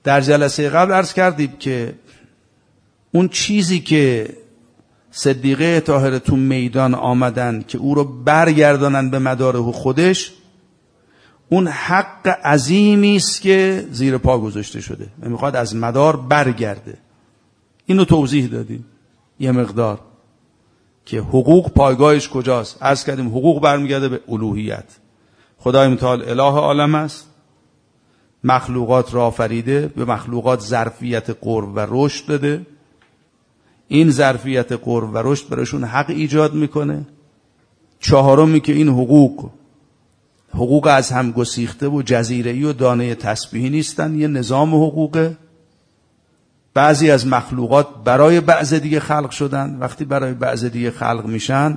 در جلسه قبل عرض کردیم که اون چیزی که صدیقه طاهره تو میدان آمدن که او رو برگردانن به مداره خودش، اون حق عظیمی است که زیر پا گذاشته شده و میخواد از مدار برگرده. اینو توضیح دادیم یه مقدار که حقوق پایگاهش کجاست. عرض کردیم حقوق برمیگرده به الوهیت. خدای متعال اله عالم است، مخلوقات را آفریده، به مخلوقات ظرفیت قرب و رشد داده. این ظرفیت قرب و رشد براشون حق ایجاد میکنه. چهارمی که این حقوق از هم گسیخته و جزیره‌ای و دانه تسبیحی نیستن، یه نظام حقوقه. بعضی از مخلوقات برای بعض دیگه خلق شدن، وقتی برای بعض دیگه خلق میشن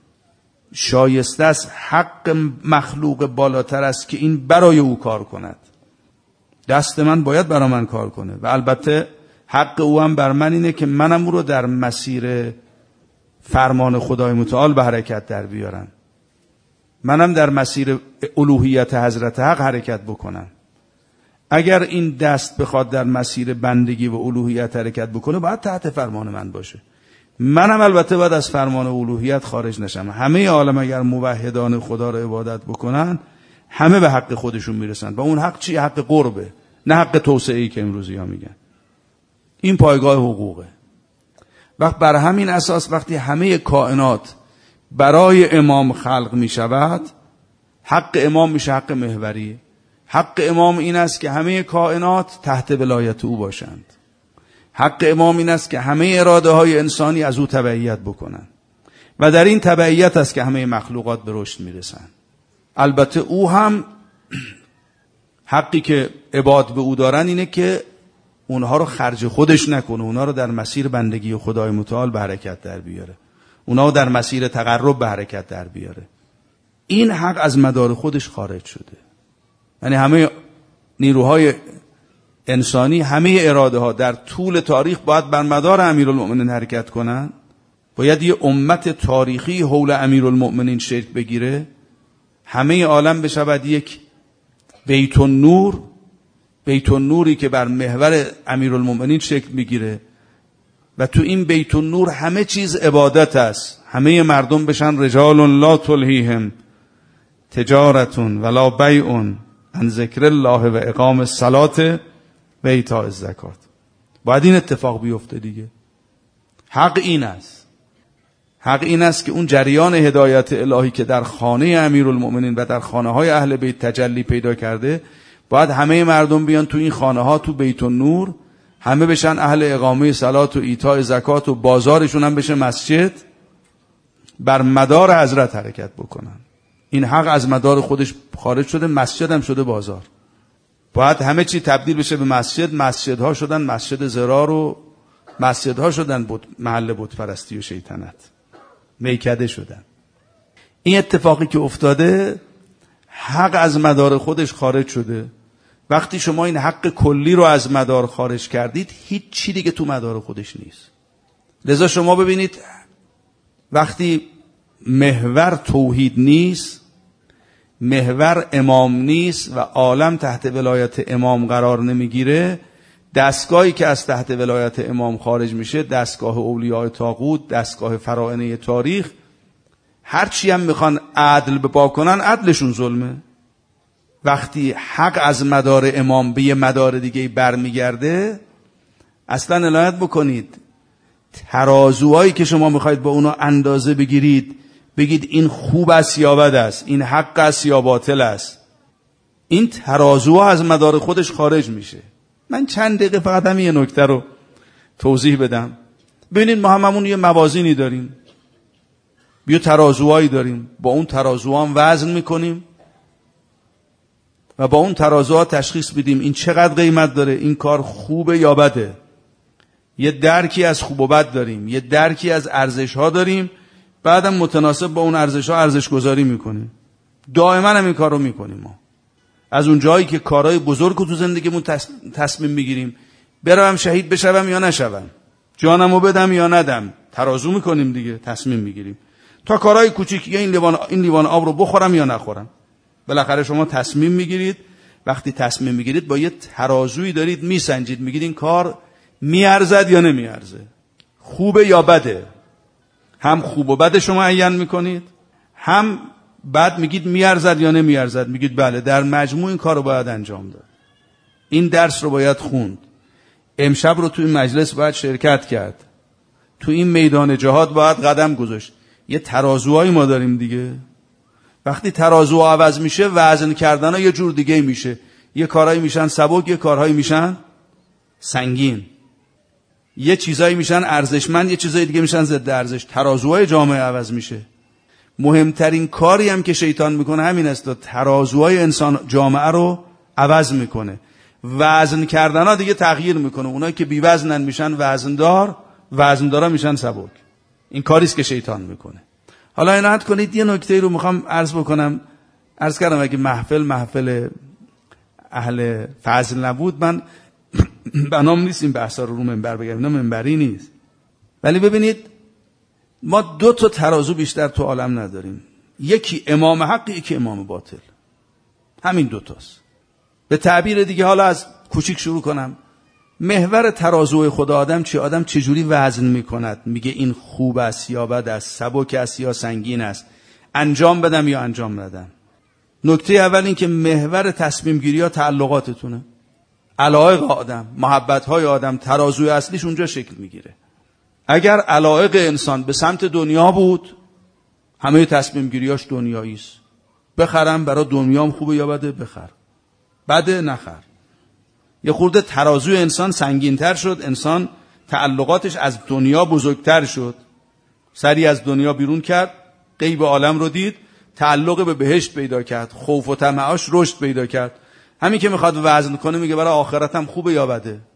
شایسته است حق مخلوق بالاتر است که این برای او کار کند. دست من باید برای من کار کنه و البته حق او هم بر من اینه که منم او رو در مسیر فرمان خدای متعال به حرکت در بیارم، منم در مسیر الوهیت حضرت حق حرکت بکنم. اگر این دست بخواد در مسیر بندگی و الوهیت حرکت بکنه باید تحت فرمان من باشه. منم البته باید از فرمان الوهیت خارج نشم. همه عالم اگر موحدان خدا رو عبادت بکنن همه به حق خودشون میرسن و اون حق چی؟ حق قربه، نه حق توسعه‌ای که امروزی ها میگن. این پایگاه حقوقه. وقت بر همین اساس وقتی همه کائنات برای امام خلق می شود، حق امام میشه حق محوری. حق امام این است که همه کائنات تحت ولایت او باشند. حق امام این است که همه اراده های انسانی از او تبعیت بکنند و در این تبعیت است که همه مخلوقات به رشد میرسند. البته او هم حقی که عباد به او دارن اینه که اونها رو خرج خودش نکنه، اونها رو در مسیر بندگی خدای متعال به حرکت در بیاره، اونها رو در مسیر تقرب به حرکت در بیاره. این حق از مدار خودش خارج شده. یعنی همه نیروهای انسانی، همه اراده ها در طول تاریخ باید بر مدار امیرالمؤمنین حرکت کنن. باید یه امت تاریخی حول امیرالمؤمنین شکل بگیره، همه عالم بشود یک بیت النور، بیت النوری که بر محور امیرالمؤمنین شکل میگیره و تو این بیت النور همه چیز عبادت است. همه مردم بشن رجال لا تلهیهم تجارت ولا بیع عن ذکر الله و اقام الصلاة و ایتاء الزکات. باید این اتفاق بیفته دیگه. حق این است. حق این است که اون جریان هدایت الهی که در خانه امیرالمؤمنین و در خانه های اهل بیت تجلی پیدا کرده، باید همه مردم بیان تو این خانه ها، تو بیت النور، همه بشن اهل اقامه صلات و ایتاء زکات و بازارشون هم بشه مسجد، بر مدار حضرت حرکت بکنن. این حق از مدار خودش خارج شده، مسجد هم شده بازار. باید همه چی تبدیل بشه به مسجد. مسجدها شدن مسجد ضرار و مسجدها شدن محل بت پرستی و شیطنت، میکده شدن. این اتفاقی که افتاده، حق از مدار خودش خارج شده. وقتی شما این حق کلی رو از مدار خارج کردید، هیچ چی دیگه تو مدار خودش نیست. لذا شما ببینید وقتی محور توحید نیست، محور امام نیست و عالم تحت ولایت امام قرار نمیگیره، دستگاهی که از تحت ولایت امام خارج میشه، دستگاه اولیاء طاغوت، دستگاه فراعنه تاریخ، هرچی هم میخوان عدل بپا کنن، عدلشون ظلمه. وقتی حق از مدار امام به یه مدار دیگه برمیگرده، اصلا عنایت بکنید ترازوهایی که شما میخواید با اونا اندازه بگیرید، بگید این خوب است یا بد است، این حق است یا باطل است، این ترازوها از مدار خودش خارج میشه. من چند دقیقه فقط همین یه نکته رو توضیح بدم. ببینید ما هممون یه موازینی داریم، یه ترازوهایی داریم، با اون ترازوها هم وزن میکنیم و با اون ترازوها تشخیص بدیم این چقدر قیمت داره، این کار خوبه یا بده. یه درکی از خوب و بد داریم، یه درکی از ارزش ها داریم، بعدم متناسب با اون ارزش ها ارزش گذاری میکنیم. دائما هم این کار رو میکنیم. ما از اون جایی که کارهای بزرگ رو تو زندگیمون تصمیم میگیریم، برم شهید بشوم یا نشوم، جانمو بدم یا ندم، ترازو میکنیم دیگه، تصمیم میگیریم. تا کارهای کوچیک، یا این لیوان آب رو بخورم یا نخورم، بالاخره شما تصمیم میگیرید وقتی تصمیم میگیرید با یه ترازویی دارید میسنجید، میگید این کار میارزد یا نمیارزه، خوبه یا بده. هم خوب و بد شما عین میکنید، هم بعد میگید میارزد یا نمیارزد، میگید بله در مجموع این کار رو باید انجام داد، این درس رو باید خوند، امشب رو تو این مجلس باید شرکت کرد، تو این میدان جهاد باید قدم گذاشت. یه ترازوهایی ما داریم دیگه. وقتی ترازوها عوض میشه وزن کردن ها یه جور دیگه میشه، یه کارهایی میشن سبک، یه کارهایی میشن سنگین، یه چیزایی میشن ارزشمند، یه چیزایی دیگه میشن ضد ارزش. ترازوهای جامعه عوض میشه. مهمترین کاری هم که شیطان میکنه همین است، ترازوهای انسان جامعه رو عوض میکنه. وزن کردن ها دیگه تغییر میکنه، اونایی که بی وزنن میشن وزندار، وزندارا میشن سبک. این کاریست که شیطان میکنه. حالا عنایت کنید یه نکته رو میخوام عرض بکنم. عرض کردم اگه محفل اهل فضل نبود من بنام نیست این بحثا رو منبر بگم، اینا منبری نیست. ولی ببینید ما 2 تا ترازو بیشتر تو عالم نداریم، یکی امام حق، یکی امام باطل. همین 2 تاست. به تعبیر دیگه حالا از کوچیک شروع کنم، محور ترازوی خدا آدم چی؟ آدم چجوری وزن میکند؟ میگه این خوب است یا بد است، سبک است یا سنگین است، انجام بدم یا انجام ندم. نکته اول این که محور تصمیم گیری ها تعلقاتتونه، علایق آدم، محبت های آدم، ترازوی اصلیش اونجا شکل میگیره. اگر علایق انسان به سمت دنیا بود همه تصمیم گیریاش دنیایی است. بخرم برای دنیام خوبه یا بده؟ بخر. بده؟ نخر. یه خورده ترازوی انسان سنگین‌تر شد، انسان تعلقاتش از دنیا بزرگتر شد، سری از دنیا بیرون کرد، غیب عالم رو دید، تعلق به بهشت پیدا کرد، خوف و طمعاش رشد پیدا کرد. همین که میخواد وزن کنه میگه برای آخرتم خوبه یا بده؟